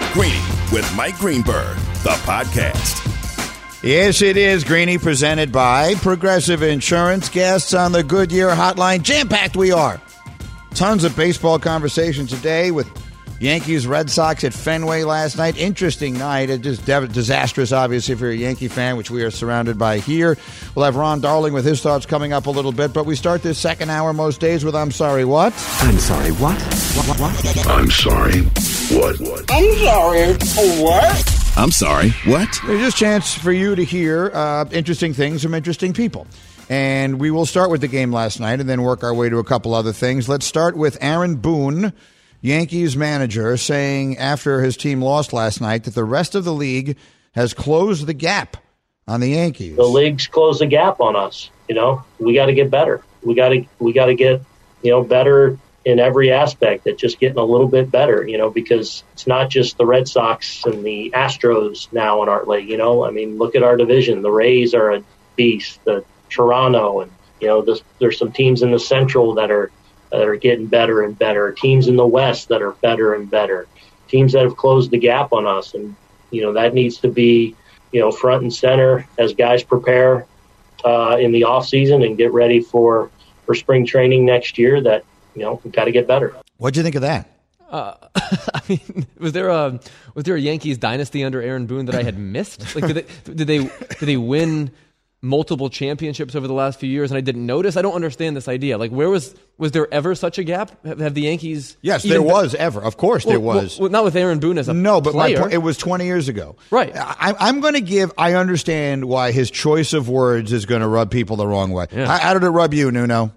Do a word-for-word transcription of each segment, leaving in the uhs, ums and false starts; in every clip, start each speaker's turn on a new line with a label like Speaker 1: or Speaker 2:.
Speaker 1: Greeny with Mike Greenberg, the podcast.
Speaker 2: Yes, it is, Greeny, presented by Progressive Insurance. Guests on the Goodyear Hotline. Jam-packed we are. Tons of baseball conversation today with Yankees, Red Sox at Fenway last night. Interesting night. It just disastrous, obviously, if you're a Yankee fan, which we are surrounded by here. We'll have Ron Darling with his thoughts coming up a little bit, but we start this second hour most days with I'm Sorry, What?
Speaker 3: I'm sorry, what? What, what, what?
Speaker 1: I'm sorry, what? what?
Speaker 4: I'm sorry, what?
Speaker 1: I'm sorry, what?
Speaker 2: There's just a chance for you to hear uh, interesting things from interesting people. And we will start with the game last night and then work our way to a couple other things. Let's start with Aaron Boone, Yankees manager, saying after his team lost last night that the rest of the league has closed the gap on the Yankees.
Speaker 5: The league's closed the gap on us. You know, we got to get better. We got to we got to get, you know, better in every aspect. At just getting a little bit better, you know, because it's not just the Red Sox and the Astros now in our league. You know, I mean, look at our division. The Rays are a beast. The Toronto and you know, this, there's some teams in the Central that are. that are getting better and better, teams in the West that are better and better, teams that have closed the gap on us. And, you know, that needs to be, you know, front and center as guys prepare uh, in the off season and get ready for, for spring training next year that, you know, we've got to get better.
Speaker 2: What'd you think of that?
Speaker 6: Uh, I mean, was there a, was there a Yankees dynasty under Aaron Boone that I had missed? Like, did they, did they, did they win multiple championships over the last few years and I didn't notice? I don't understand this idea. Like, where was was there ever such a gap? Have, have the Yankees?
Speaker 2: Yes, there was ever. Of course,
Speaker 6: well,
Speaker 2: there was.
Speaker 6: Well, not with Aaron Boone as a
Speaker 2: no, but
Speaker 6: player.
Speaker 2: My point, it was twenty years ago.
Speaker 6: Right.
Speaker 2: I, I'm going to give. I understand why his choice of words is going to rub people the wrong way.
Speaker 6: Yeah.
Speaker 2: How, how did it rub you, Nuno?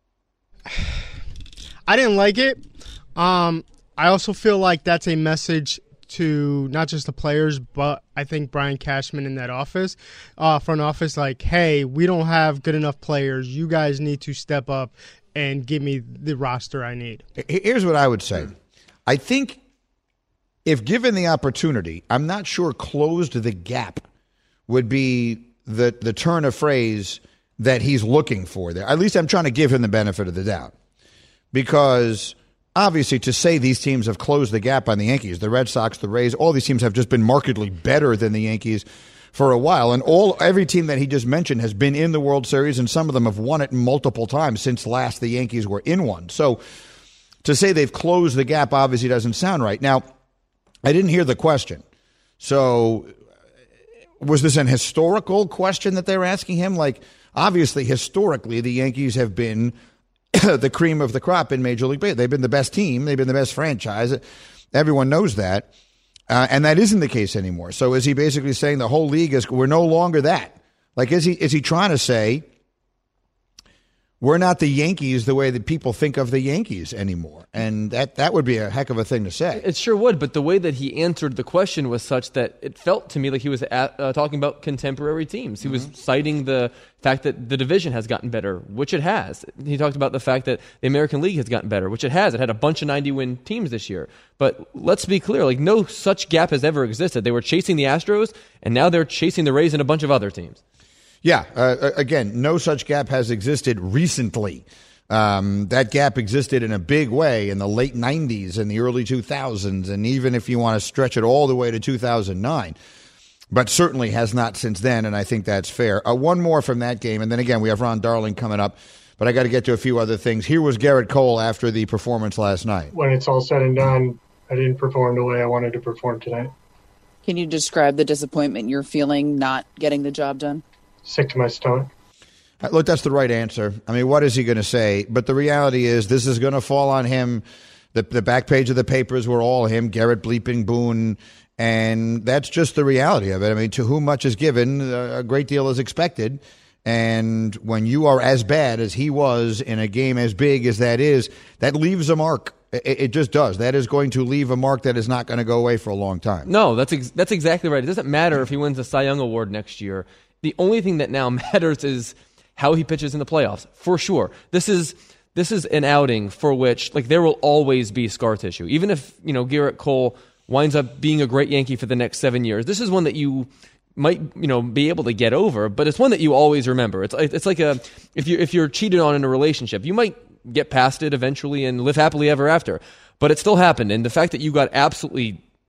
Speaker 7: I didn't like it. Um, I also feel like that's a message to not just the players, but I think Brian Cashman in that office, uh, front office, like, hey, we don't have good enough players. You guys need to step up and give me the roster I need.
Speaker 2: Here's what I would say. I think if given the opportunity, I'm not sure closed the gap would be the, the turn of phrase that he's looking for there. At least I'm trying to give him the benefit of the doubt. Because obviously, to say these teams have closed the gap on the Yankees, the Red Sox, the Rays, all these teams have just been markedly better than the Yankees for a while. And all every team that he just mentioned has been in the World Series, and some of them have won it multiple times since last the Yankees were in one. So to say they've closed the gap obviously doesn't sound right. Now, I didn't hear the question. So was this an historical question that they're asking him? Like, obviously, historically, the Yankees have been the cream of the crop in Major League Baseball. They've been the best team. They've been the best franchise. Everyone knows that. Uh, and that isn't the case anymore. So is he basically saying the whole league is, we're no longer that? Like, is he, is he trying to say we're not the Yankees the way that people think of the Yankees anymore? And that, that would be a heck of a thing to say.
Speaker 6: It sure would, but the way that he answered the question was such that it felt to me like he was at, uh, talking about contemporary teams. He mm-hmm. was citing the fact that the division has gotten better, which it has. He talked about the fact that the American League has gotten better, which it has. It had a bunch of ninety-win teams this year. But let's be clear, like, no such gap has ever existed. They were chasing the Astros, and now they're chasing the Rays and a bunch of other teams.
Speaker 2: Yeah, uh, again, no such gap has existed recently. Um, that gap existed in a big way in the late nineties and the early two thousands, and even if you want to stretch it all the way to two thousand nine. But certainly has not since then, and I think that's fair. Uh, one more from that game, and then again, we have Ron Darling coming up, but I got to get to a few other things. Here was Garrett Cole after the performance last night.
Speaker 8: When it's all said and done, I didn't perform the way I wanted to perform tonight.
Speaker 9: Can you describe the disappointment you're feeling not getting the job done?
Speaker 8: Sick to my stomach.
Speaker 2: Look, that's the right answer. I mean, what is he going to say? But the reality is this is going to fall on him. The, the back page of the papers were all him, Garrett bleeping Boone, and that's just the reality of it. I mean, to whom much is given, a great deal is expected. And when you are as bad as he was in a game as big as that is, that leaves a mark. It, it just does. That is going to leave a mark that is not going to go away for a long time.
Speaker 6: No, that's ex- that's exactly right. It doesn't matter if he wins the Cy Young Award next year. The only thing that now matters is how he pitches in the playoffs, for sure. This is this is an outing for which, like, there will always be scar tissue. Even if, you know, Garrett Cole winds up being a great Yankee for the next seven years, this is one that you might, you know, be able to get over, but it's one that you always remember. It's it's like a if you if you're cheated on in a relationship, you might get past it eventually and live happily ever after. But it still happened, and the fact that you got absolutely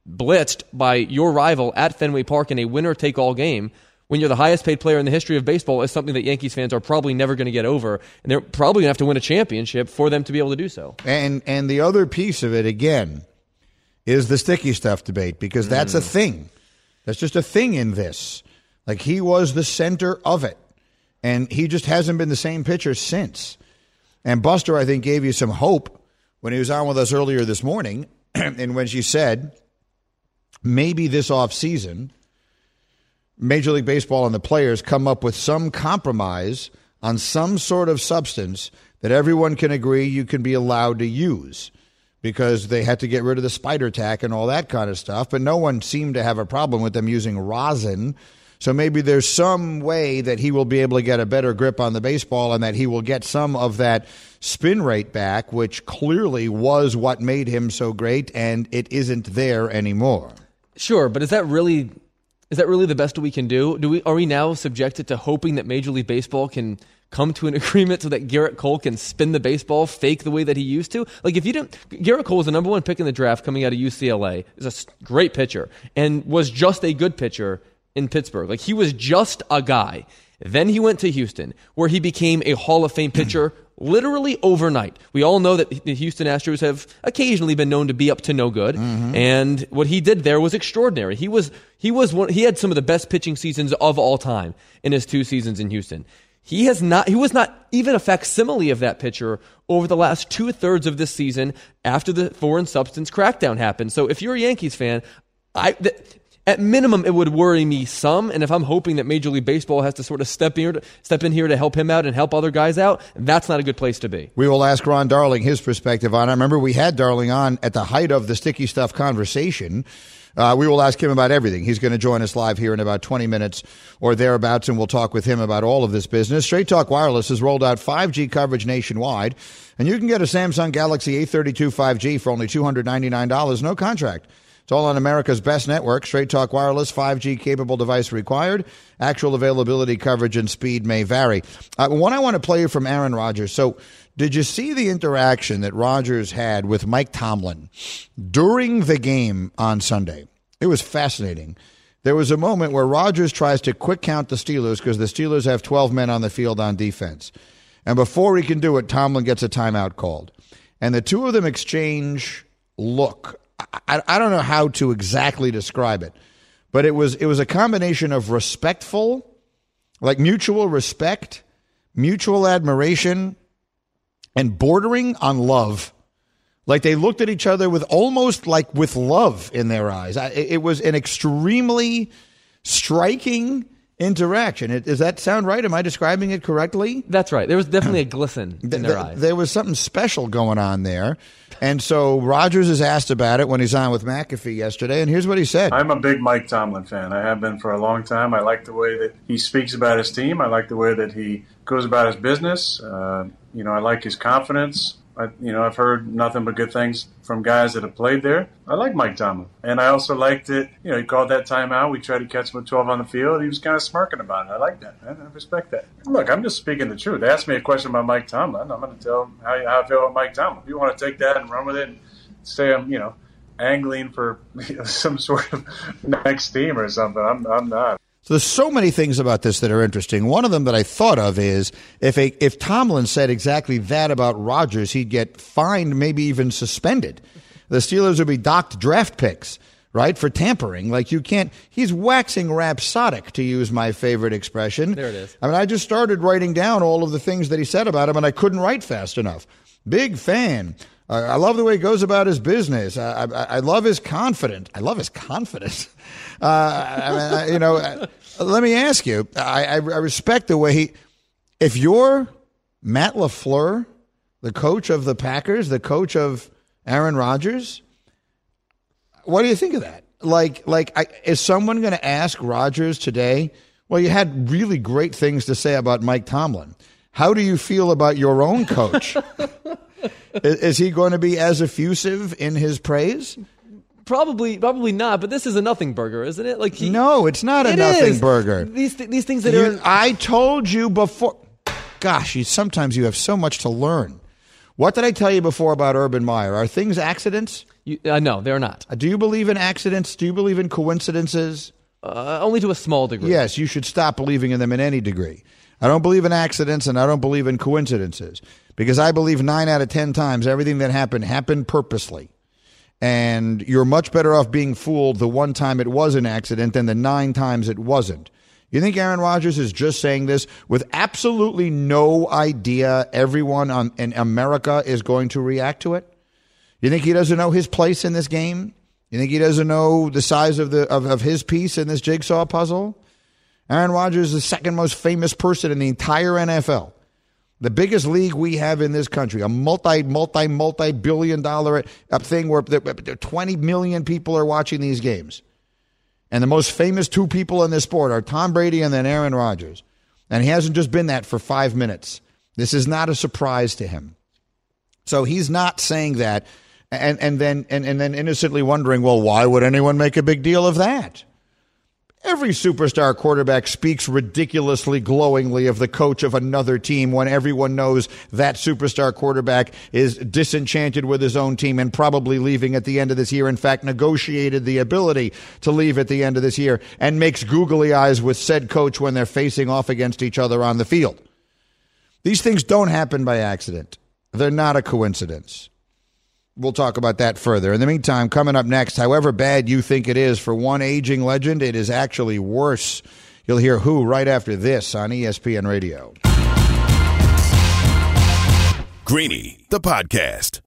Speaker 6: blitzed by your rival at Fenway Park in a winner-take-all game when you're the highest-paid player in the history of baseball is something that Yankees fans are probably never going to get over, and they're probably going to have to win a championship for them to be able to do so.
Speaker 2: And and the other piece of it, again, is the sticky stuff debate, because that's mm. a thing. That's just a thing in this. Like, he was the center of it, and he just hasn't been the same pitcher since. And Buster, I think, gave you some hope when he was on with us earlier this morning, and when she said, maybe this offseason, Major League Baseball and the players come up with some compromise on some sort of substance that everyone can agree you can be allowed to use, because they had to get rid of the spider tack and all that kind of stuff, but no one seemed to have a problem with them using rosin. So maybe there's some way that he will be able to get a better grip on the baseball and that he will get some of that spin rate back, which clearly was what made him so great, and it isn't there anymore.
Speaker 6: Sure, but is that really is that really the best we can do? Do we are we now subjected to hoping that Major League Baseball can come to an agreement so that Garrett Cole can spin the baseball fake the way that he used to? Like, if you didn't, Garrett Cole was the number one pick in the draft coming out of U C L A. Is a great pitcher and was just a good pitcher in Pittsburgh. Like, he was just a guy. Then he went to Houston, where he became a Hall of Fame pitcher literally overnight. We all know that the Houston Astros have occasionally been known to be up to no good, mm-hmm. and what he did there was extraordinary. He was he was one, he had some of the best pitching seasons of all time in his two seasons in Houston. He has not. He was not even a facsimile of that pitcher over the last two thirds of this season after the foreign substance crackdown happened. So if you're a Yankees fan, I. Th- At minimum, it would worry me some, and if I'm hoping that Major League Baseball has to sort of step in, step in here to help him out and help other guys out, that's not a good place to be.
Speaker 2: We will ask Ron Darling his perspective on it. I remember we had Darling on at the height of the sticky stuff conversation. Uh, we will ask him about everything. He's going to join us live here in about twenty minutes or thereabouts, and we'll talk with him about all of this business. Straight Talk Wireless has rolled out five G coverage nationwide, and you can get a Samsung Galaxy A thirty-two five G for only two hundred ninety-nine dollars, no contract. It's all on America's best network. Straight Talk Wireless, five G capable device required. Actual availability, coverage, and speed may vary. Uh, one I want to play you from Aaron Rodgers. So, did you see the interaction that Rodgers had with Mike Tomlin during the game on Sunday? It was fascinating. There was a moment where Rodgers tries to quick count the Steelers because the Steelers have twelve men on the field on defense. And before he can do it, Tomlin gets a timeout called. And the two of them exchange look. I, I don't know how to exactly describe it, but it was it was a combination of respectful, like mutual respect, mutual admiration, and bordering on love. Like, they looked at each other with almost like with love in their eyes. I, it was an extremely striking interaction. It, does that sound right? Am I describing it correctly?
Speaker 6: That's right. There was definitely a glisten in their
Speaker 2: th-
Speaker 6: eyes.
Speaker 2: There was something special going on there. And so Rodgers is asked about it when he's on with McAfee yesterday, and here's what he said.
Speaker 10: I'm a big Mike Tomlin fan. I have been for a long time. I like the way that he speaks about his team. I like the way that he goes about his business. Uh, you know, I like his confidence. I, you know, I've heard nothing but good things from guys that have played there. I like Mike Tomlin. And I also liked it. You know, he called that timeout. We tried to catch him with twelve on the field. He was kind of smirking about it. I like that, man. I respect that. Look, I'm just speaking the truth. They asked me a question about Mike Tomlin. I'm going to tell them how, how I feel about Mike Tomlin. If you want to take that and run with it and say I'm, you know, angling for you know, some sort of next team or something, I'm, I'm not.
Speaker 2: So there's so many things about this that are interesting. One of them that I thought of is if a, if Tomlin said exactly that about Rodgers, he'd get fined, maybe even suspended. The Steelers would be docked draft picks, right, for tampering. Like, you can't – he's waxing rhapsodic, to use my favorite expression.
Speaker 6: There it is.
Speaker 2: I mean, I just started writing down all of the things that he said about him, and I couldn't write fast enough. Big fan. Uh, I love the way he goes about his business. I, I, I love his confidence. I love his confidence. Uh, I mean, I, you know, uh, let me ask you. I, I, I respect the way he. If you're Matt LaFleur, the coach of the Packers, the coach of Aaron Rodgers, what do you think of that? Like, like, I, is someone going to ask Rodgers today? Well, you had really great things to say about Mike Tomlin. How do you feel about your own coach? is, is he going to be as effusive in his praise?
Speaker 6: Probably, probably not. But this is a nothing burger, isn't it? Like he,
Speaker 2: no, it's not a
Speaker 6: it
Speaker 2: nothing
Speaker 6: is.
Speaker 2: burger.
Speaker 6: These th- these things that
Speaker 2: you,
Speaker 6: are.
Speaker 2: I told you before. Gosh, you, sometimes you have so much to learn. What did I tell you before about Urban Meyer? Are things accidents?
Speaker 6: You, uh, no, they're not.
Speaker 2: Do you believe in accidents? Do you believe in coincidences?
Speaker 6: Uh, only to a small degree.
Speaker 2: Yes, you should stop believing in them in any degree. I don't believe in accidents, and I don't believe in coincidences, because I believe nine out of ten times everything that happened happened purposely. And you're much better off being fooled the one time it was an accident than the nine times it wasn't. You think Aaron Rodgers is just saying this with absolutely no idea everyone on, in America is going to react to it? You think he doesn't know his place in this game? You think he doesn't know the size of the of, of his piece in this jigsaw puzzle? Aaron Rodgers is the second most famous person in the entire N F L. The biggest league we have in this country, a multi, multi, multi-billion dollar thing where twenty million people are watching these games. And the most famous two people in this sport are Tom Brady and then Aaron Rodgers. And he hasn't just been that for five minutes. This is not a surprise to him. So he's not saying that and, and then and, and then innocently wondering, well, why would anyone make a big deal of that? Every superstar quarterback speaks ridiculously glowingly of the coach of another team when everyone knows that superstar quarterback is disenchanted with his own team and probably leaving at the end of this year. In fact, negotiated the ability to leave at the end of this year and makes googly eyes with said coach when they're facing off against each other on the field. These things don't happen by accident. They're not a coincidence. We'll talk about that further. In the meantime, coming up next, however bad you think it is for one aging legend, it is actually worse. You'll hear who right after this on E S P N Radio.
Speaker 1: Greeny, the podcast.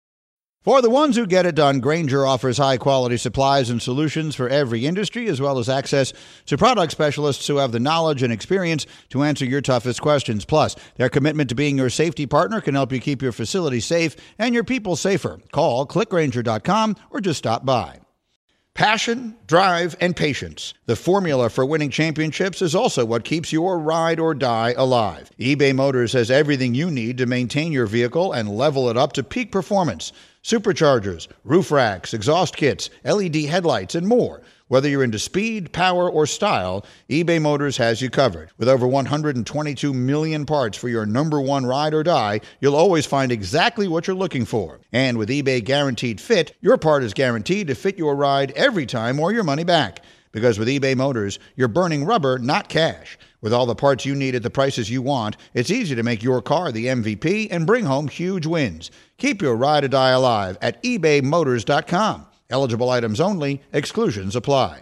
Speaker 2: For the ones who get it done, Grainger offers high-quality supplies and solutions for every industry, as well as access to product specialists who have the knowledge and experience to answer your toughest questions. Plus, their commitment to being your safety partner can help you keep your facility safe and your people safer. Call click grainger dot com or just stop by. Passion, drive, and patience. The formula for winning championships is also what keeps your ride or die alive. eBay Motors has everything you need to maintain your vehicle and level it up to peak performance. Superchargers, roof racks, exhaust kits, L E D headlights, and more. Whether you're into speed, power, or style, eBay Motors has you covered. With over one hundred twenty-two million parts for your number one ride or die, you'll always find exactly what you're looking for. And with eBay Guaranteed Fit, your part is guaranteed to fit your ride every time or your money back. Because with eBay Motors, you're burning rubber, not cash. With all the parts you need at the prices you want, it's easy to make your car the M V P and bring home huge wins. Keep your ride or die alive at ebay motors dot com. Eligible items only. Exclusions apply.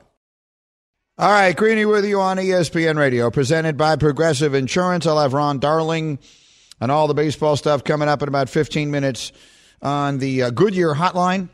Speaker 2: All right, Greeny with you on E S P N Radio, presented by Progressive Insurance. I'll have Ron Darling and all the baseball stuff coming up in about fifteen minutes on the uh, Goodyear Hotline.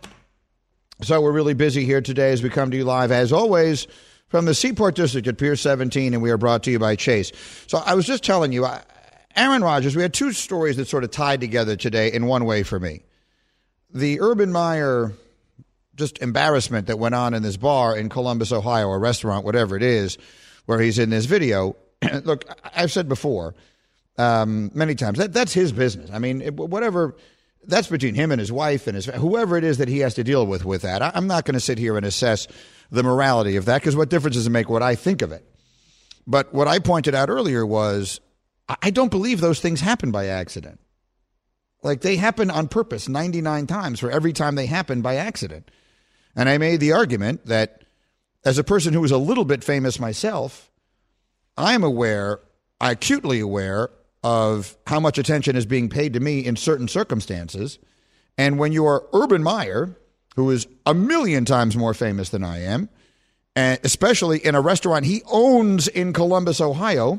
Speaker 2: So we're really busy here today as we come to you live, as always, from the Seaport District at Pier seventeen, and we are brought to you by Chase. So I was just telling you, Aaron Rodgers, we had two stories that sort of tied together today in one way for me. The Urban Meyer just embarrassment that went on in this bar in Columbus, Ohio, or restaurant, whatever it is, where he's in this video. Look, I've said before um, many times, that that's his business. I mean, it, whatever, that's between him and his wife and his whoever it is that he has to deal with with that. I, I'm not going to sit here and assess the morality of that, because what difference does it make what I think of it? But what I pointed out earlier was I don't believe those things happen by accident. Like, they happen on purpose ninety-nine times for every time they happen by accident. And I made the argument that as a person who is a little bit famous myself, I am aware, acutely aware of how much attention is being paid to me in certain circumstances. And when you are Urban Meyer, who is a million times more famous than I am, and especially in a restaurant he owns in Columbus, Ohio,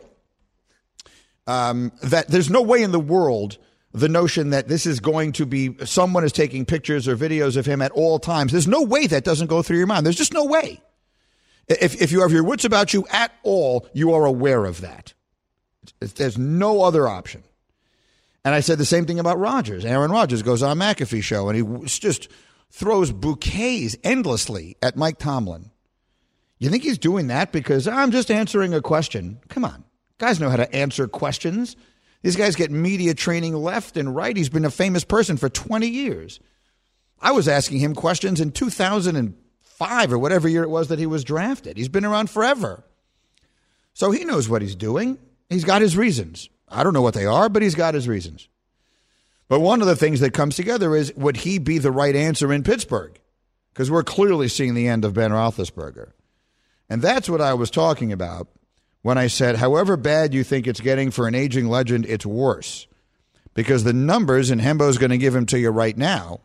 Speaker 2: um, that there's no way in the world the notion that this is going to be someone is taking pictures or videos of him at all times. There's no way that doesn't go through your mind. There's just no way. If, if you have your wits about you at all, you are aware of that. There's no other option. And I said the same thing about Rodgers. Aaron Rodgers goes on McAfee show and he just throws bouquets endlessly at Mike Tomlin. You think he's doing that because I'm just answering a question? Come on. Guys know how to answer questions. These guys get media training left and right. He's been a famous person for twenty years. I was asking him questions in two thousand five or whatever year it was that he was drafted. He's been around forever. So he knows what he's doing. He's got his reasons. I don't know what they are, but he's got his reasons. But one of the things that comes together is, would he be the right answer in Pittsburgh? Because we're clearly seeing the end of Ben Roethlisberger. And that's what I was talking about when I said, however bad you think it's getting for an aging legend, it's worse. Because the numbers, and Hembo's going to give them to you right now,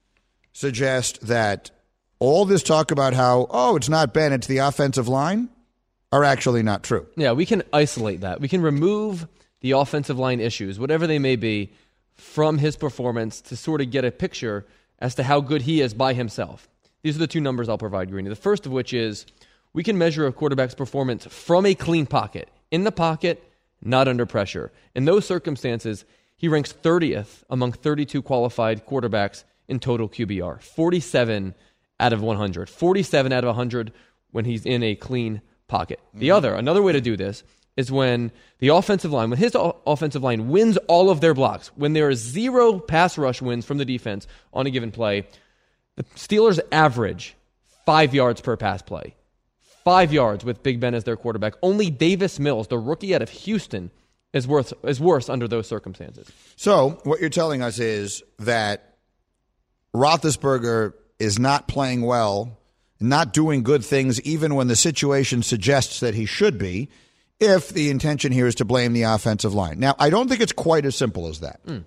Speaker 2: suggest that all this talk about how, oh, it's not Ben, it's the offensive line, are actually not true.
Speaker 6: Yeah, we can isolate that. We can remove the offensive line issues, whatever they may be, from his performance to sort of get a picture as to how good he is by himself. These are the two numbers I'll provide, Greeny. The first of which is we can measure a quarterback's performance from a clean pocket, in the pocket, not under pressure. In those circumstances, he ranks thirtieth among thirty-two qualified quarterbacks in total Q B R, forty-seven out of one hundred, forty-seven out of one hundred when he's in a clean pocket. The mm-hmm. other, another way to do this is when the offensive line, when his o- offensive line wins all of their blocks, when there is zero pass rush wins from the defense on a given play, the Steelers average five yards per pass play. Five yards with Big Ben as their quarterback. Only Davis Mills, the rookie out of Houston, is worse, is worse under those circumstances.
Speaker 2: So what you're telling us is that Roethlisberger is not playing well, not doing good things, even when the situation suggests that he should be, if the intention here is to blame the offensive line. Now, I don't think it's quite as simple as that. Mm.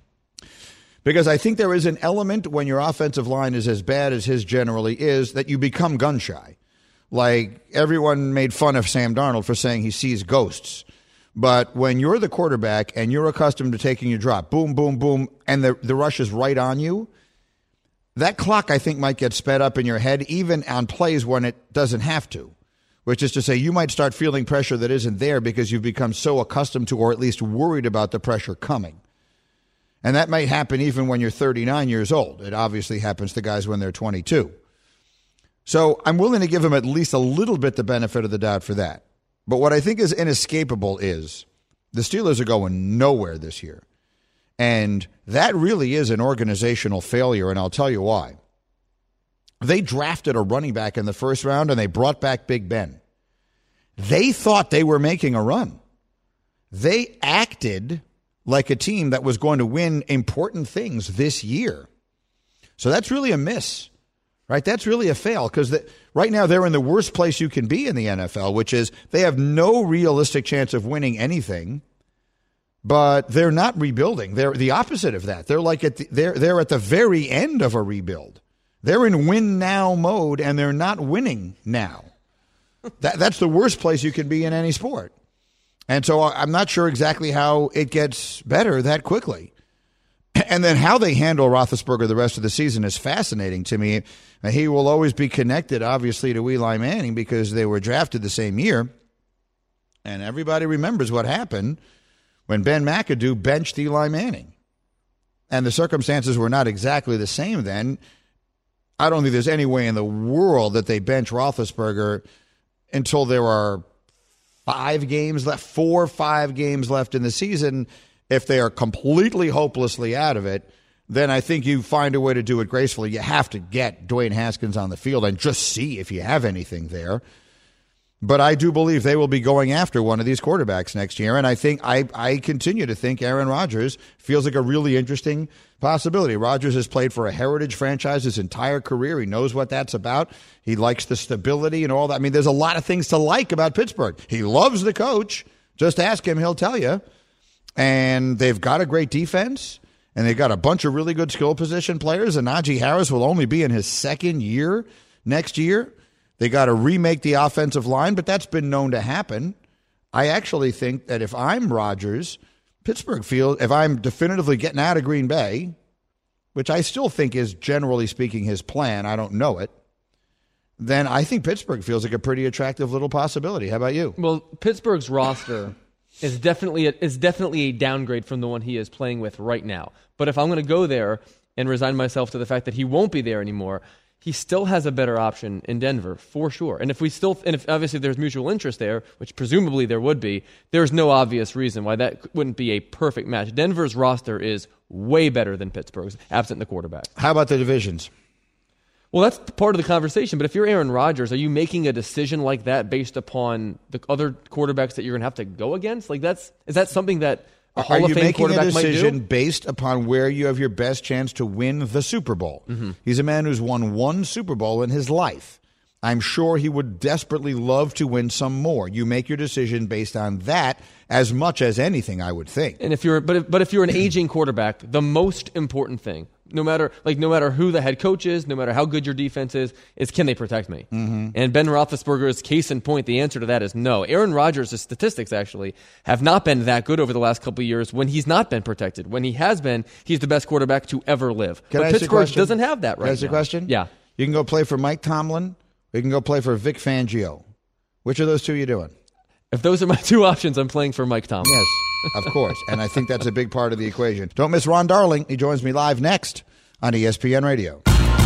Speaker 2: Because I think there is an element when your offensive line is as bad as his generally is that you become gun-shy. Like, everyone made fun of Sam Darnold for saying he sees ghosts. But when you're the quarterback and you're accustomed to taking your drop, boom, boom, boom, and the, the rush is right on you, that clock, I think, might get sped up in your head, even on plays when it doesn't have to. Which is to say, you might start feeling pressure that isn't there because you've become so accustomed to, or at least worried about the pressure coming. And that might happen even when you're thirty-nine years old. It obviously happens to guys when they're twenty-two. So I'm willing to give him at least a little bit the benefit of the doubt for that. But what I think is inescapable is the Steelers are going nowhere this year. And that really is an organizational failure, and I'll tell you why. They drafted a running back in the first round, and they brought back Big Ben. They thought they were making a run. They acted like a team that was going to win important things this year. So that's really a miss, right? That's really a fail, because right now they're in the worst place you can be in the N F L, which is they have no realistic chance of winning anything, but they're not rebuilding. They're the opposite of that. They're like at the, they're they're at the very end of a rebuild. They're in win now mode, and they're not winning now. That, that's the worst place you can be in any sport. And so I'm not sure exactly how it gets better that quickly. And then how they handle Roethlisberger the rest of the season is fascinating to me. He will always be connected, obviously, to Eli Manning because they were drafted the same year. And everybody remembers what happened when Ben McAdoo benched Eli Manning. And the circumstances were not exactly the same then. I don't think there's any way in the world that they bench Roethlisberger until there are five games left, four or five games left in the season. If they are completely hopelessly out of it, then I think you find a way to do it gracefully. You have to get Dwayne Haskins on the field and just see if you have anything there. But I do believe they will be going after one of these quarterbacks next year. And I think I, I continue to think Aaron Rodgers feels like a really interesting possibility. Rodgers has played for a heritage franchise his entire career. He knows what that's about. He likes the stability and all that. I mean, there's a lot of things to like about Pittsburgh. He loves the coach. Just ask him, he'll tell you. And they've got a great defense. And they've got a bunch of really good skill position players. And Najee Harris will only be in his second year next year. They got to remake the offensive line, but that's been known to happen. I actually think that if I'm Rodgers, Pittsburgh feels, if I'm definitively getting out of Green Bay, which I still think is generally speaking his plan, I don't know it, then I think Pittsburgh feels like a pretty attractive little possibility. How about you?
Speaker 6: Well, Pittsburgh's roster is definitely a, is definitely a downgrade from the one he is playing with right now. But if I'm going to go there and resign myself to the fact that he won't be there anymore, he still has a better option in Denver, for sure. And if we still, and if obviously there's mutual interest there, which presumably there would be, there's no obvious reason why that wouldn't be a perfect match. Denver's roster is way better than Pittsburgh's, absent the quarterback.
Speaker 2: How about the divisions?
Speaker 6: Well, that's part of the conversation. But if you're Aaron Rodgers, are you making a decision like that based upon the other quarterbacks that you're going to have to go against? Like that's is that something that a Hall
Speaker 2: Are
Speaker 6: of
Speaker 2: you
Speaker 6: Fame
Speaker 2: making a
Speaker 6: quarterback might do.
Speaker 2: decision based upon where you have your best chance to win the Super Bowl?
Speaker 6: Mm-hmm.
Speaker 2: He's a man who's won one Super Bowl in his life. I'm sure he would desperately love to win some more. You make your decision based on that as much as anything, I would think.
Speaker 6: And if you're, but if, but if you're an aging quarterback, the most important thing, no matter like no matter who the head coach is, no matter how good your defense is, is can they protect me?
Speaker 2: Mm-hmm.
Speaker 6: And Ben Roethlisberger's case in point, the answer to that is no. Aaron Rodgers' statistics actually have not been that good over the last couple of years when he's not been protected. When he has been, he's the best quarterback to ever live.
Speaker 2: Can
Speaker 6: but
Speaker 2: I ask you a
Speaker 6: Pittsburgh
Speaker 2: question?
Speaker 6: doesn't have that right
Speaker 2: Can I ask you
Speaker 6: now.
Speaker 2: a question?
Speaker 6: Yeah.
Speaker 2: You can go play for Mike Tomlin, or you can go play for Vic Fangio. Which of those two are you doing?
Speaker 6: If those are my two options, I'm playing for Mike Tomlin.
Speaker 2: Yes, of course. And I think that's a big part of the equation. Don't miss Ron Darling. He joins me live next on E S P N Radio.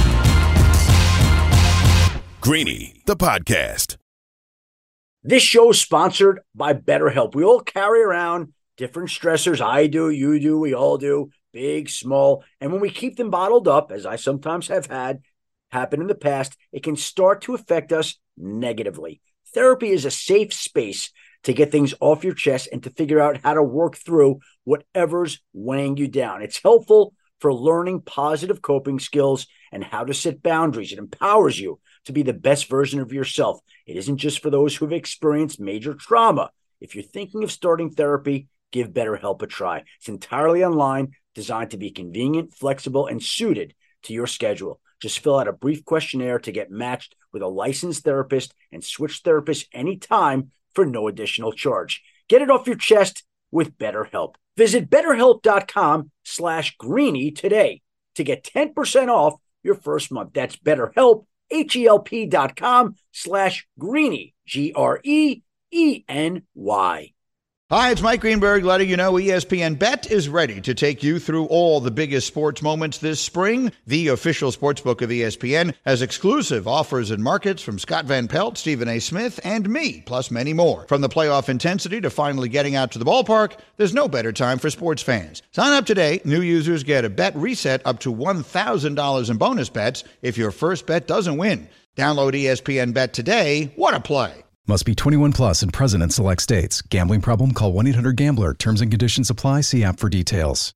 Speaker 1: Greeny, the podcast.
Speaker 11: This show is sponsored by BetterHelp. We all carry around different stressors. I do, you do, we all do, big, small. And when we keep them bottled up, as I sometimes have had happen in the past, it can start to affect us negatively. Therapy is a safe space to get things off your chest and to figure out how to work through whatever's weighing you down. It's helpful for learning positive coping skills and how to set boundaries. It empowers you to be the best version of yourself. It isn't just for those who have experienced major trauma. If you're thinking of starting therapy, give BetterHelp a try. It's entirely online, designed to be convenient, flexible, and suited to your schedule. Just fill out a brief questionnaire to get matched with a licensed therapist and switch therapists anytime for no additional charge. Get it off your chest with BetterHelp. Visit BetterHelp.com slash Greeny today to get ten percent off your first month. That's BetterHelp, H-E-L-P dot com slash Greeny, G R E E N Y.
Speaker 2: Hi, it's Mike Greenberg letting you know E S P N Bet is ready to take you through all the biggest sports moments this spring. The official sportsbook of E S P N has exclusive offers and markets from Scott Van Pelt, Stephen A. Smith, and me, plus many more. From the playoff intensity to finally getting out to the ballpark, there's no better time for sports fans. Sign up today. New users get a bet reset up to one thousand dollars in bonus bets if your first bet doesn't win. Download E S P N Bet today. What a play.
Speaker 12: Must be twenty-one plus and present in select states. Gambling problem? Call one eight hundred gambler. Terms and conditions apply. See app for details.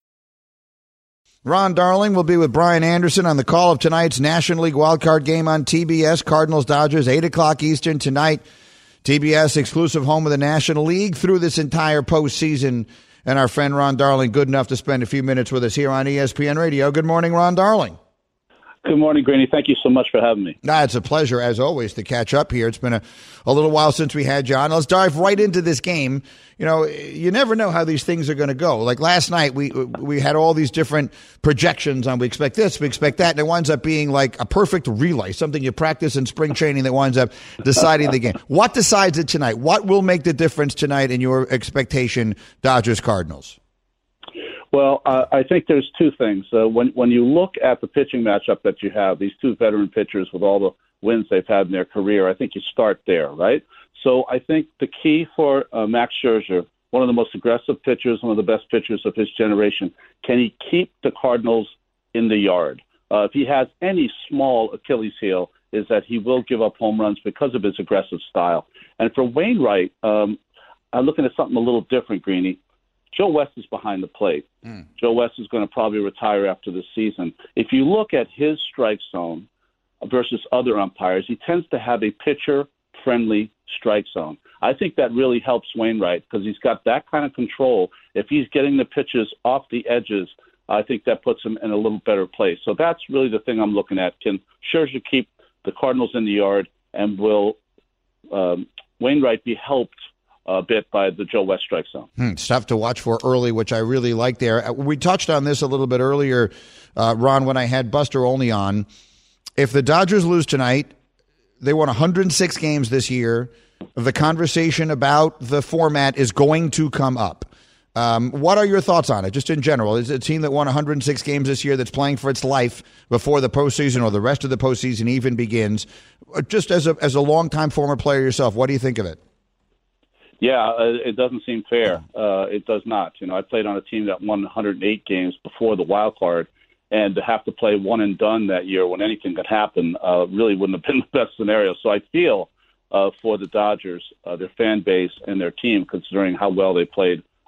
Speaker 2: Ron Darling will be with Brian Anderson on the call of tonight's National League wildcard game on T B S. Cardinals-Dodgers, eight o'clock Eastern tonight. T B S exclusive home of the National League through this entire postseason. And our friend Ron Darling, good enough to spend a few minutes with us here on E S P N Radio. Good morning, Ron Darling.
Speaker 13: Good morning, Greeny. Thank you so much for having me.
Speaker 2: Nah, it's a pleasure, as always, to catch up here. It's been a, a little while since we had you on. Let's dive right into this game. You know, you never know how these things are going to go. Like last night, we we had all these different projections on we expect this, we expect that, and it winds up being like a perfect relay, something you practice in spring training that winds up deciding the game. What decides it tonight? What will make the difference tonight in your expectation, Dodgers-Cardinals?
Speaker 13: Well, uh, I think there's two things. Uh, when when you look at the pitching matchup that you have, these two veteran pitchers with all the wins they've had in their career, I think you start there, right? So I think the key for uh, Max Scherzer, one of the most aggressive pitchers, one of the best pitchers of his generation, can he keep the Cardinals in the yard? Uh, if he has any small Achilles heel, is that he will give up home runs because of his aggressive style. And for Wainwright, um, I'm looking at something a little different, Greeny. Joe West is behind the plate. Mm. Joe West is going to probably retire after the season. If you look at his strike zone versus other umpires, he tends to have a pitcher-friendly strike zone. I think that really helps Wainwright because he's got that kind of control. If he's getting the pitches off the edges, I think that puts him in a little better place. So that's really the thing I'm looking at. Can Scherzer keep the Cardinals in the yard, and will um, Wainwright be helped a bit by the Joe West strike zone?
Speaker 2: Hmm, stuff to watch for early, which I really like there. We touched on this a little bit earlier, uh, Ron, when I had Buster Olney on. If the Dodgers lose tonight, they won one hundred six games this year. The conversation about the format is going to come up. Um, what are your thoughts on it, just in general? Is it a team that won one hundred six games this year that's playing for its life before the postseason or the rest of the postseason even begins? Just as a as a longtime former player yourself, what do you think of it?
Speaker 13: Yeah, uh, it doesn't seem fair. Uh, it does not. You know, I played on a team that won one hundred eight games before the wild card, and to have to play one and done that year when anything could happen uh, really wouldn't have been the best scenario. So I feel uh, for the Dodgers, uh, their fan base and their team, considering how well they played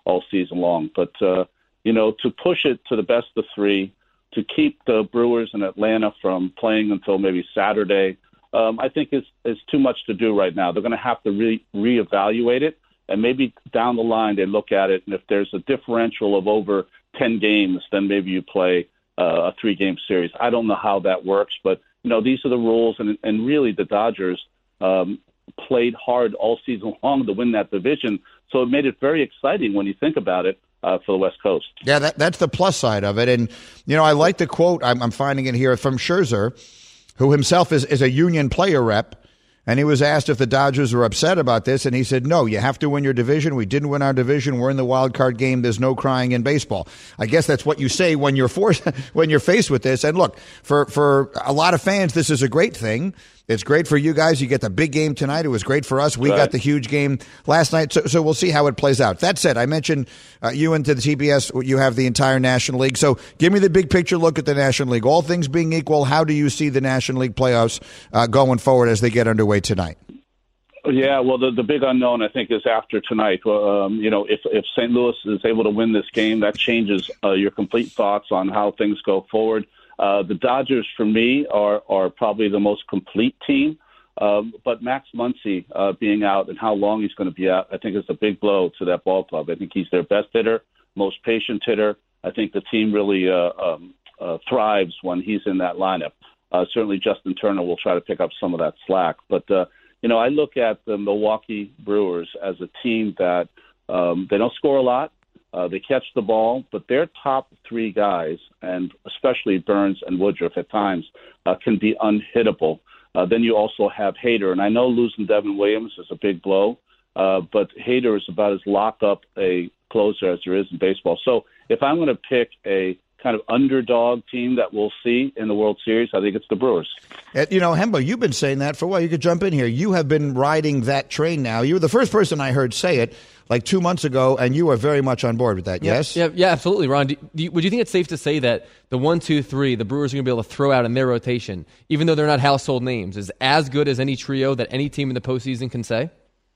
Speaker 13: all season long. But, uh, you know, to push it to the best of three, to keep the Brewers in Atlanta from playing until maybe Saturday, um, I think is is too much to do right now. They're going to have to re- reevaluate it, and maybe down the line they look at it, and if there's a differential of over ten games, then maybe you play uh, a three-game series. I don't know how that works, but, you know, these are the rules, and, and really the Dodgers um, played hard all season long to win that division, so it made it very exciting when you think about it. Uh, for the West Coast.
Speaker 2: Yeah, that, that's the plus side of it. And, you know, I like the quote, I'm, I'm finding it here, from Scherzer, who himself is, is a union player rep. And he was asked if the Dodgers were upset about this, and he said, no, you have to win your division. We didn't win our division. We're in the wild card game. There's no crying in baseball. I guess that's what you say when you're forced, when you're faced with this. And look, for, for a lot of fans, this is a great thing. It's great for you guys. You get the big game tonight. It was great for us. We right. got the huge game last night. So, so we'll see how it plays out. That said, I mentioned uh, you into the T B S. You have the entire National League. So give me the big picture look at the National League. All things being equal, how do you see the National League playoffs uh, going forward as they get underway tonight?
Speaker 13: Yeah, well, the, the big unknown, I think, is after tonight. Um, you know, if, if Saint Louis is able to win this game, that changes uh, your complete thoughts on how things go forward. Uh, the Dodgers, for me, are, are probably the most complete team. Um, but Max Muncy uh, being out and how long he's going to be out, I think is a big blow to that ball club. I think he's their best hitter, most patient hitter. I think the team really uh, um, uh, thrives when he's in that lineup. Uh, certainly Justin Turner will try to pick up some of that slack. But, uh, you know, I look at the Milwaukee Brewers as a team that um, they don't score a lot. Uh, they catch the ball, but their top three guys, and especially Burns and Woodruff at times, uh, can be unhittable. Uh, then you also have Hader, and I know losing Devin Williams is a big blow, uh, but Hader is about as lock up a closer as there is in baseball. So if I'm going to pick a kind of underdog team that we'll see in the World Series, I think it's the Brewers.
Speaker 2: You know, Hembo, you've been saying that for a while. You could jump in here. You have been riding that train now. You were the first person I heard say it like two months ago, and you are very much on board with that,
Speaker 6: yeah,
Speaker 2: yes?
Speaker 6: Yeah, yeah, absolutely, Ron. Do, do you, would you think it's safe to say that the one, two, three, the Brewers are going to be able to throw out in their rotation, even though they're not household names, is as good as any trio that any team in the postseason can say?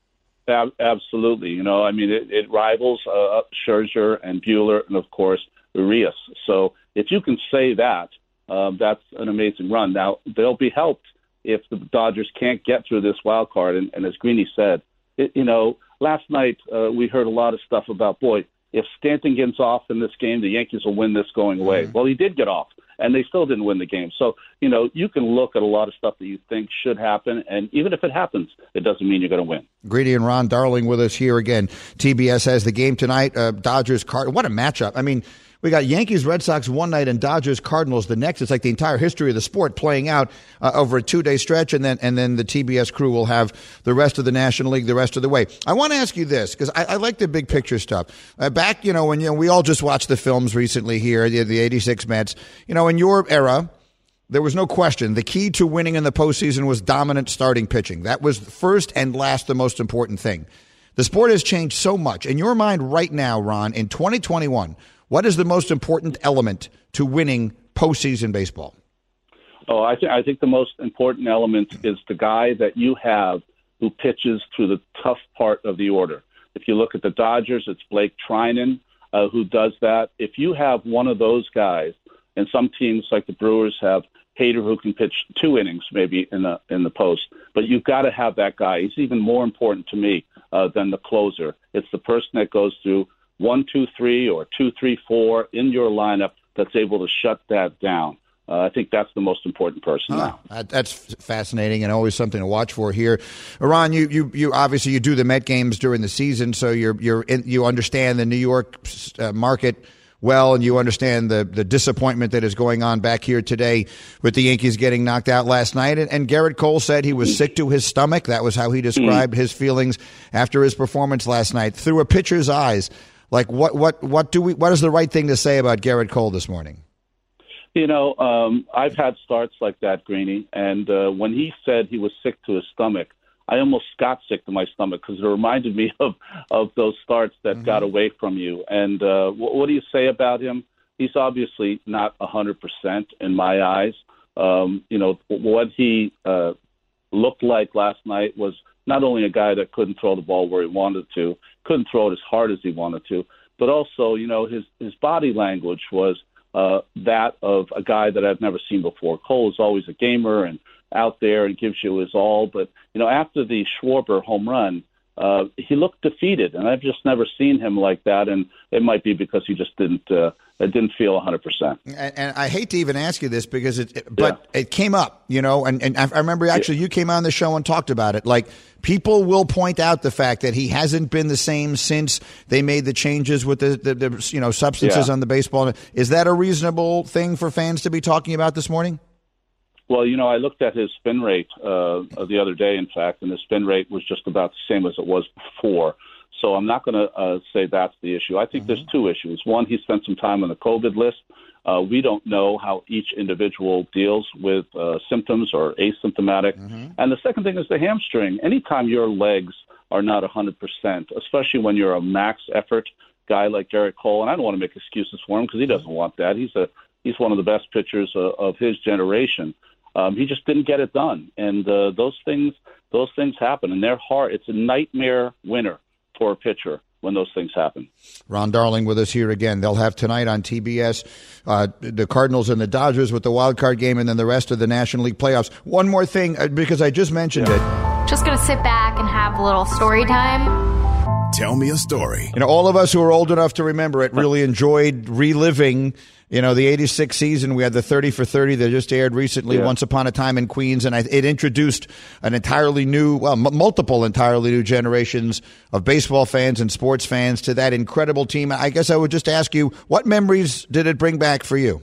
Speaker 13: Absolutely. You know, I mean, it, it rivals uh, Scherzer and Buehler and, of course, Urias. So if you can say that, um, that's an amazing run. Now, they'll be helped if the Dodgers can't get through this wild card. And, and as Greeny said, it, you know, last night uh, we heard a lot of stuff about, boy, if Stanton gets off in this game, the Yankees will win this going away. Mm-hmm. Well, he did get off, and they still didn't win the game. So, you know, you can look at a lot of stuff that you think should happen, and even if it happens, it doesn't mean you're going to win.
Speaker 2: Greedy and Ron Darling with us here again. T B S has the game tonight. Uh, Dodgers, Cardinals. What a matchup. I mean, we got Yankees, Red Sox one night and Dodgers, Cardinals the next. It's like the entire history of the sport playing out uh, over a two-day stretch, and then and then the T B S crew will have the rest of the National League the rest of the way. I want to ask you this, because I, I like the big picture stuff. Uh, back, you know, when you know, we all just watched the films recently here, the, the eighty-six Mets. You know, in your era, there was no question. The key to winning in the postseason was dominant starting pitching. That was first and last the most important thing. The sport has changed so much. In your mind right now, Ron, in twenty twenty-one, what is the most important element to winning postseason baseball?
Speaker 13: Oh, I, th- I think the most important element is the guy that you have who pitches through the tough part of the order. If you look at the Dodgers, it's Blake Trinan uh, who does that. If you have one of those guys, and some teams like the Brewers have Hader who can pitch two innings maybe in the in the post, but you've got to have that guy. He's even more important to me uh, than the closer. It's the person that goes through one, two, three, or two, three, four in your lineup that's able to shut that down. Uh, I think that's the most important person now.
Speaker 2: Oh, that's fascinating and always something to watch for here. Ron, you, you, you obviously you do the Met games during the season, so you're you're in, you understand the New York uh, market well, and you understand the the disappointment that is going on back here today with the Yankees getting knocked out last night. And, and Garrett Cole said he was sick to his stomach. That was how he described his feelings after his performance last night. Through a pitcher's eyes, like what what what do we what is the right thing to say about Garrett Cole this morning?
Speaker 13: You know, um, I've had starts like that, Greeny, and uh, when he said he was sick to his stomach, I almost got sick to my stomach because it reminded me of, of those starts that mm-hmm. got away from you. And uh, what, what do you say about him? He's obviously not one hundred percent in my eyes. Um, you know, what he uh, looked like last night was not only a guy that couldn't throw the ball where he wanted to, couldn't throw it as hard as he wanted to, but also, you know, his, his body language was uh, that of a guy that I've never seen before. Cole is always a gamer and out there and gives you his all. But, you know, after the Schwarber home run, uh, he looked defeated, and I've just never seen him like that. And it might be because he just didn't uh, it didn't feel one hundred percent.
Speaker 2: And, and I hate to even ask you this because it, it but yeah. it came up, you know, and, and I remember actually yeah. you came on the show and talked about it. Like, people will point out the fact that he hasn't been the same since they made the changes with the, the, the you know, substances
Speaker 13: yeah.
Speaker 2: on the baseball. Is that a reasonable thing for fans to be talking about this morning?
Speaker 13: Well, you know, I looked at his spin rate uh, the other day, in fact, and his spin rate was just about the same as it was before. So I'm not going to uh, say that's the issue. I think mm-hmm. there's two issues. One, he spent some time on the COVID list. Uh, we don't know how each individual deals with uh, symptoms or asymptomatic. Mm-hmm. And the second thing is the hamstring. Anytime your legs are not one hundred percent, especially when you're a max effort guy like Gerrit Cole, and I don't want to make excuses for him because he doesn't want that. He's a he's one of the best pitchers uh, of his generation. Um, he just didn't get it done, and uh, those things those things happen, and they're hard. It's a nightmare winter for a pitcher when those things happen.
Speaker 2: Ron Darling with us here again. They'll have tonight on T B S uh, the Cardinals and the Dodgers with the wild card game, and then the rest of the National League playoffs. One more thing, uh, because I just mentioned yeah.
Speaker 14: it. Just going to sit back and have a little story time.
Speaker 1: Tell me a story.
Speaker 2: You know, all of us who are old enough to remember it really enjoyed reliving, you know, the eighty-six season. We had the thirty for thirty that just aired recently, yeah. Once Upon a Time in Queens, and I, it introduced an entirely new, well, m- multiple entirely new generations of baseball fans and sports fans to that incredible team. I guess I would just ask you, what memories did it bring back for you?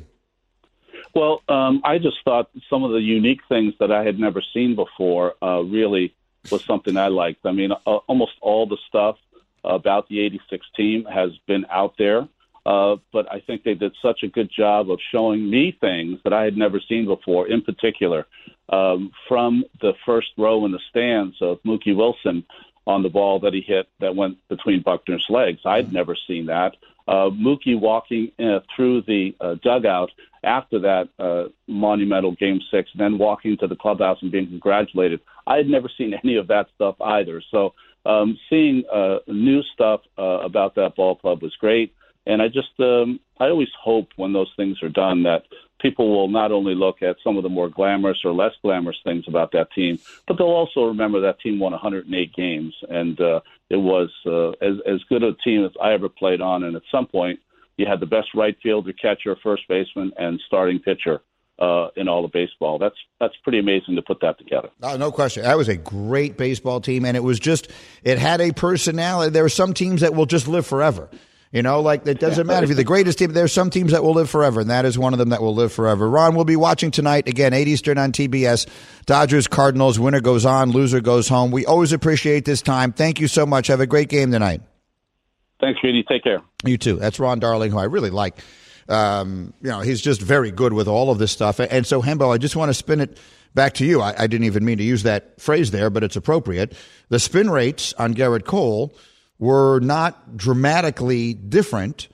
Speaker 13: Well, um, I just thought some of the unique things that I had never seen before uh, really was something I liked. I mean, uh, almost all the stuff about the eighty-six team has been out there. Uh, but I think they did such a good job of showing me things that I had never seen before, in particular, um, from the first row in the stands of Mookie Wilson on the ball that he hit that went between Buckner's legs. I'd never seen that. Uh, Mookie walking uh, through the uh, dugout after that uh, monumental Game six, and then walking to the clubhouse and being congratulated. I had never seen any of that stuff either. So um, seeing uh, new stuff uh, about that ball club was great. And I just, um, I always hope when those things are done that people will not only look at some of the more glamorous or less glamorous things about that team, but they'll also remember that team won one hundred eight games. And uh, it was uh, as, as good a team as I ever played on. And at some point, you had the best right fielder, catcher, first baseman, and starting pitcher uh, in all of baseball. That's that's pretty amazing to put that together.
Speaker 2: Oh, no question. That was a great baseball team. And it was just, it had a personality. There are some teams that will just live forever. You know, like, it doesn't matter if you're the greatest team. There's some teams that will live forever, and that is one of them that will live forever. Ron, we'll be watching tonight, again, eight Eastern on T B S. Dodgers, Cardinals, winner goes on, loser goes home. We always appreciate this time. Thank you so much. Have a great game tonight.
Speaker 13: Thanks, Rudy. Take care.
Speaker 2: You too. That's Ron Darling, who I really like. Um, you know, he's just very good with all of this stuff. And so, Hembo, I just want to spin it back to you. I, I didn't even mean to use that phrase there, but it's appropriate. The spin rates on Gerrit Cole were not dramatically different.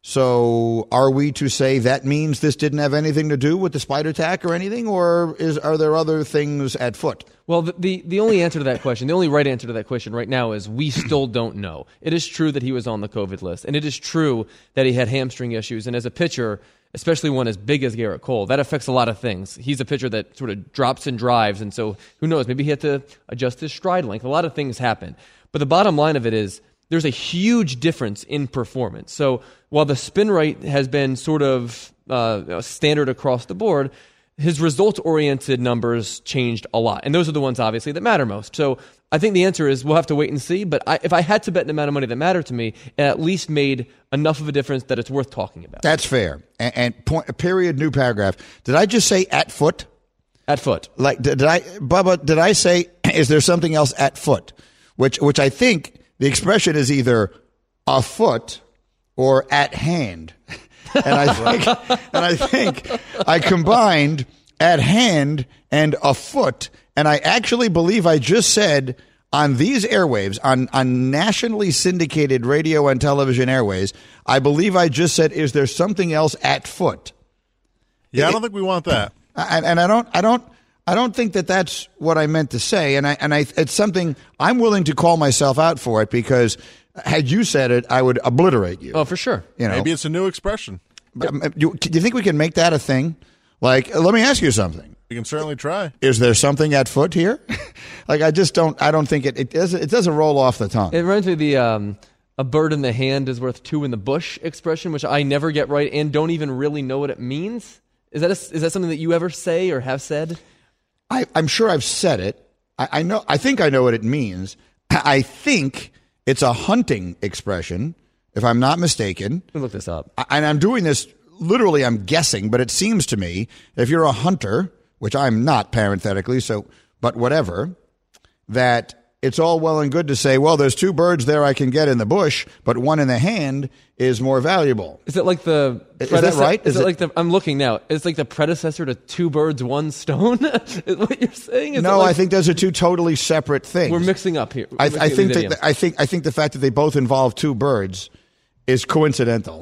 Speaker 2: So are we to say that means this didn't have anything to do with the spider tack or anything, or is are there other things at foot?
Speaker 6: Well, the, the, the only answer to that question, the only right answer to that question right now is we still don't know. It is true that he was on the COVID list, and it is true that he had hamstring issues. And as a pitcher, especially one as big as Gerrit Cole, that affects a lot of things. He's a pitcher that sort of drops and drives, and so who knows, maybe he had to adjust his stride length. A lot of things happen. But the bottom line of it is there's a huge difference in performance. So while the spin rate has been sort of uh, standard across the board, his result-oriented numbers changed a lot. And those are the ones, obviously, that matter most. So I think the answer is we'll have to wait and see. But I, if I had to bet an amount of money that mattered to me, it at least made enough of a difference that it's worth talking about.
Speaker 2: That's fair. And, and point, period, new paragraph. Did I just say at foot?
Speaker 6: At foot.
Speaker 2: Like, did, did I, Bubba, did I say, is there something else at foot? Which, which I think the expression is either afoot or at hand. And I think, and I think I combined at hand and afoot. And I actually believe I just said on these airwaves, on, on nationally syndicated radio and television airways, I believe I just said, is there something else at foot?
Speaker 15: Yeah,
Speaker 2: it,
Speaker 15: I don't think we want that.
Speaker 2: And, and I don't, I don't, I don't think that that's what I meant to say. And I, and I, it's something I'm willing to call myself out for it because Had you said it, I would obliterate you.
Speaker 6: Oh, for sure.
Speaker 2: You know?
Speaker 15: Maybe it's a new expression.
Speaker 2: But, do, do you think we can make that a thing? Like, let me ask you something.
Speaker 15: We can certainly try.
Speaker 2: Is there something at foot here? Like, I just don't. I don't think it. It doesn't. It doesn't roll off the tongue.
Speaker 6: It reminds me of the um, "a bird in the hand is worth two in the bush" expression, which I never get right and don't even really know what it means. Is that a, is that something that you ever say or have said?
Speaker 2: I, I'm sure I've said it. I, I know. I think I know what it means. I think it's a hunting expression, if I'm not mistaken.
Speaker 6: Let me look this up.
Speaker 2: I, and I'm doing this literally. I'm guessing, but it seems to me if you're a hunter, which I'm not parenthetically, so but whatever, that it's all well and good to say, well, there's two birds there I can get in the bush, but one in the hand is more valuable.
Speaker 6: Is it like the
Speaker 2: is that right?
Speaker 6: Is,
Speaker 2: is
Speaker 6: it,
Speaker 2: it
Speaker 6: like the? I'm looking now. It's like the predecessor to two birds, one stone. Is what you're saying? Is
Speaker 2: no,
Speaker 6: like,
Speaker 2: I think those are two totally separate things.
Speaker 6: We're mixing up here.
Speaker 2: I, I think that I think I think the fact that they both involve two birds is coincidental.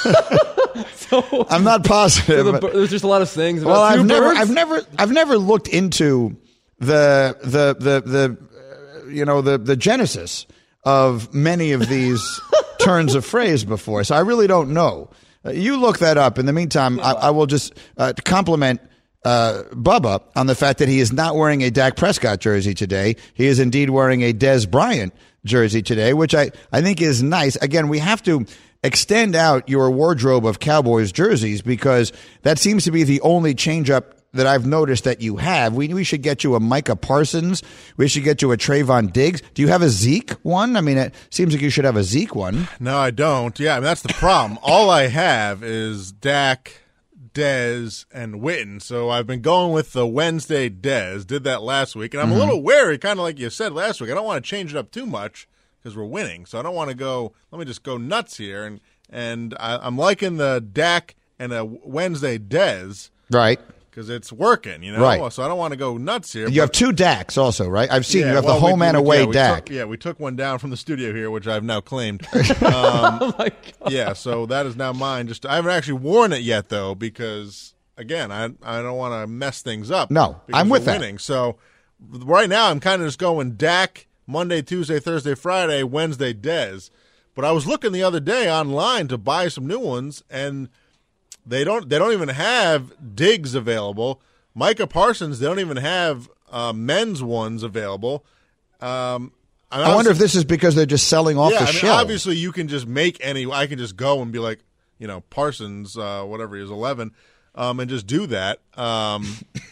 Speaker 6: so,
Speaker 2: I'm not positive.
Speaker 6: So the, there's just a lot of things about
Speaker 2: well,
Speaker 6: two
Speaker 2: I've
Speaker 6: birds.
Speaker 2: never, I've never, I've never looked into the the the the uh, you know the the genesis of many of these turns of phrase before, so I really don't know. Uh, you look that up. In the meantime, I, I will just uh, compliment uh, Bubba on the fact that he is not wearing a Dak Prescott jersey today. He is indeed wearing a Dez Bryant jersey today, which I, I think is nice. Again, we have to extend out your wardrobe of Cowboys jerseys because that seems to be the only change up that I've noticed that you have. We we should get you a Micah Parsons. We should get you a Trayvon Diggs. Do you have a Zeke one? I mean, it seems like you should have a Zeke one.
Speaker 15: No, I don't. Yeah, I mean, that's the problem. All I have is Dak, Dez, and Witten. So I've been going with the Wednesday Dez. Did that last week. And I'm mm-hmm. a little wary, kind of like you said last week. I don't want to change it up too much because we're winning. So I don't want to go, let me just go nuts here. And, and I, I'm liking the Dak and a Wednesday Dez.
Speaker 2: Right.
Speaker 15: Because it's working, you know?
Speaker 2: Right.
Speaker 15: So I don't want to go nuts here.
Speaker 2: You have two Daks also, right? I've seen
Speaker 15: yeah,
Speaker 2: you have
Speaker 15: well,
Speaker 2: the home
Speaker 15: we,
Speaker 2: and
Speaker 15: we,
Speaker 2: away
Speaker 15: yeah, we
Speaker 2: Dak.
Speaker 15: Took, yeah, we took one down from the studio here, which I've now claimed. Um,
Speaker 6: oh, my God.
Speaker 15: Yeah, so that is now mine. Just I haven't actually worn it yet, though, because, again, I I don't want to mess things up.
Speaker 2: No, I'm with that.
Speaker 15: Winning. So right now I'm kind of just going Dak, Monday, Tuesday, Thursday, Friday, Wednesday, Dez. But I was looking the other day online to buy some new ones, and they don't they don't even have Diggs available. Micah Parsons, they don't even have uh, men's ones available. Um, I,
Speaker 2: I wonder if this is because they're just selling off
Speaker 15: yeah,
Speaker 2: the
Speaker 15: I mean,
Speaker 2: shelf.
Speaker 15: Obviously, you can just make any. I can just go and be like, you know, Parsons, uh, whatever he is, eleven, um, and just do that. Um,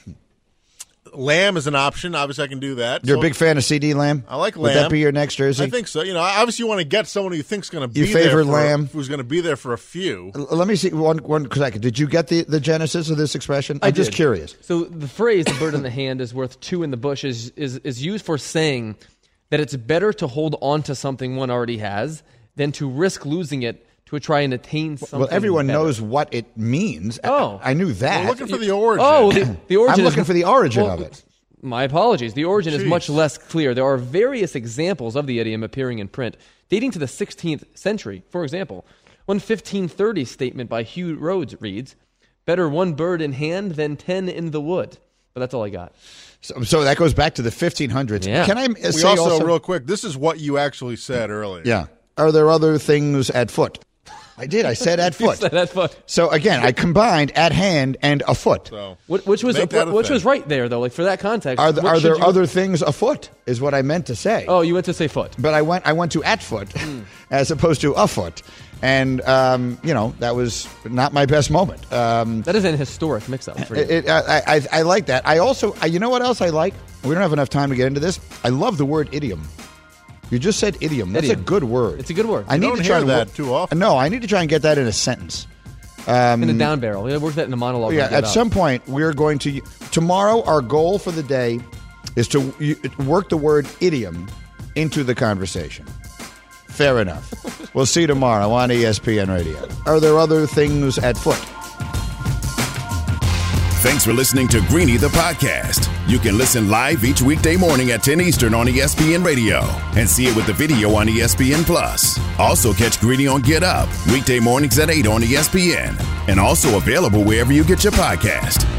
Speaker 15: Lamb is an option. Obviously, I can do that.
Speaker 2: You're
Speaker 15: so,
Speaker 2: a big fan of C D Lamb?
Speaker 15: I like Lamb.
Speaker 2: Would that be your next jersey?
Speaker 15: I think so. You know, obviously, you want to get someone who you think's going to be
Speaker 2: you
Speaker 15: there.
Speaker 2: favor
Speaker 15: for,
Speaker 2: Lamb?
Speaker 15: Who's going to be there for a few.
Speaker 2: Let me see one one second. Did you get the, the genesis of this expression? I'm
Speaker 6: I
Speaker 2: just
Speaker 6: did.
Speaker 2: curious.
Speaker 6: So the phrase "the bird in the hand is worth two in the bush" is, is is used for saying that it's better to hold on to something one already has than to risk losing it to try and attain something.
Speaker 2: Well, everyone
Speaker 6: better.
Speaker 2: knows what it means.
Speaker 6: Oh,
Speaker 2: I, I knew that.
Speaker 15: We're looking for the origin.
Speaker 6: Oh, the, the origin.
Speaker 2: I'm looking
Speaker 6: is,
Speaker 2: for the origin
Speaker 6: well,
Speaker 2: of it.
Speaker 6: My apologies. The origin
Speaker 15: Jeez.
Speaker 6: is much less clear. There are various examples of the idiom appearing in print, dating to the sixteenth century. For example, one fifteen thirty statement by Hugh Rhodes reads, "Better one bird in hand than ten in the wood." But that's all I got.
Speaker 2: So, so that goes back to the fifteen hundreds.
Speaker 6: Yeah.
Speaker 2: Can I
Speaker 15: We
Speaker 2: say
Speaker 15: also,
Speaker 2: also,
Speaker 15: real quick, this is what you actually said earlier.
Speaker 2: Yeah. Are there other things at foot? I did. I said at
Speaker 6: You
Speaker 2: foot.
Speaker 6: said at foot.
Speaker 2: So again, I combined at hand and afoot.
Speaker 15: So,
Speaker 6: Which, which was
Speaker 15: make that a
Speaker 6: which
Speaker 15: thing.
Speaker 6: was right there though. Like for that context,
Speaker 2: Are, th-
Speaker 6: what
Speaker 2: are there
Speaker 6: should you-
Speaker 2: other things afoot? Is what I meant to say.
Speaker 6: Oh, you went to say foot.
Speaker 2: But I went I went to at foot as opposed to afoot, and um, you know that was not my best moment. Um,
Speaker 6: That is an historic mix-up for you.
Speaker 2: it, it, I, I, I like that. I also I, you know what else I like? We don't have enough time to get into this. I love the word idiom. You just said idiom. That's
Speaker 6: Idiom.
Speaker 2: a good word.
Speaker 6: It's a good word.
Speaker 2: I
Speaker 15: You
Speaker 2: need
Speaker 15: don't
Speaker 2: to
Speaker 15: hear
Speaker 2: try to
Speaker 15: that
Speaker 2: wo-
Speaker 15: too often.
Speaker 2: No, I need to try and get that in a sentence. Um,
Speaker 6: in a down barrel. We work that in a monologue.
Speaker 2: Yeah,
Speaker 6: when we get
Speaker 2: at
Speaker 6: out.
Speaker 2: some point we're going to tomorrow. Our goal for the day is to you- work the word idiom into the conversation. Fair enough. We'll see you tomorrow on E S P N Radio. Are there other things at foot?
Speaker 1: Thanks for listening to Greeny the podcast. You can listen live each weekday morning at ten Eastern on E S P N Radio and see it with the video on E S P N Plus. Also catch Greeny on Get Up weekday mornings at eight on E S P N and also available wherever you get your podcast.